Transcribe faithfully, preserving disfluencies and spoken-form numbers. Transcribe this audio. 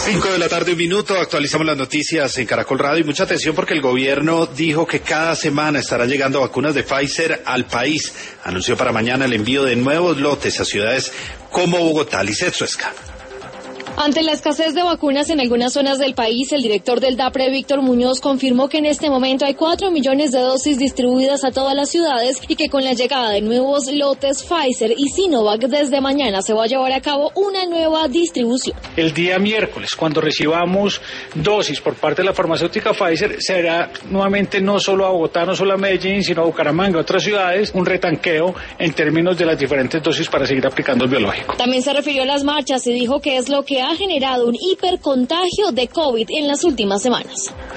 Cinco de la tarde, un minuto, actualizamos las noticias en Caracol Radio y mucha atención porque el gobierno dijo que cada semana estarán llegando vacunas de Pfizer al país. Anunció para mañana el envío de nuevos lotes a ciudades como Bogotá. Lizeth Suezca. Ante la escasez de vacunas en algunas zonas del país, el director del DAPRE, Víctor Muñoz, confirmó que en este momento hay cuatro millones de dosis distribuidas a todas las ciudades y que con la llegada de nuevos lotes Pfizer y Sinovac desde mañana se va a llevar a cabo una nueva distribución. El día miércoles, cuando recibamos dosis por parte de la farmacéutica Pfizer, será nuevamente no solo a Bogotá, no solo a Medellín, sino a Bucaramanga, otras ciudades, un retanqueo en términos de las diferentes dosis para seguir aplicando el biológico. También se refirió a las marchas y dijo que es lo que ha generado un hipercontagio de COVID en las últimas semanas.